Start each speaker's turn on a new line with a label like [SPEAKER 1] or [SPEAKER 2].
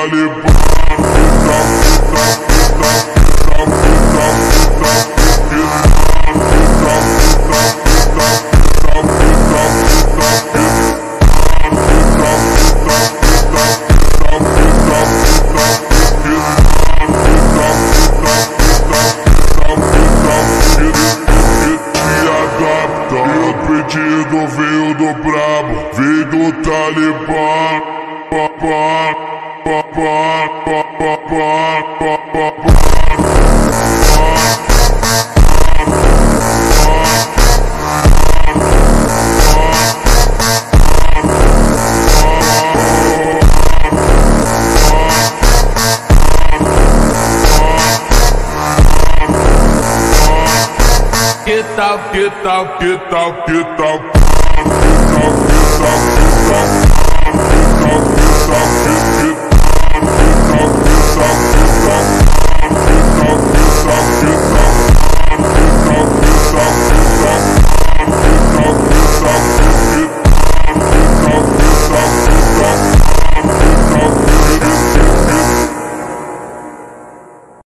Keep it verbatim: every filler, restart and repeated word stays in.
[SPEAKER 1] Talibã. O pedido veio do brabo, veio do Talibã. Pa, pa, pa, pa, pa, pa, pa, pa, pa.
[SPEAKER 2] Que tal, que tal, que tal, que tal,
[SPEAKER 1] Que tal, que tal, que tal, que tal, que tal, que tal.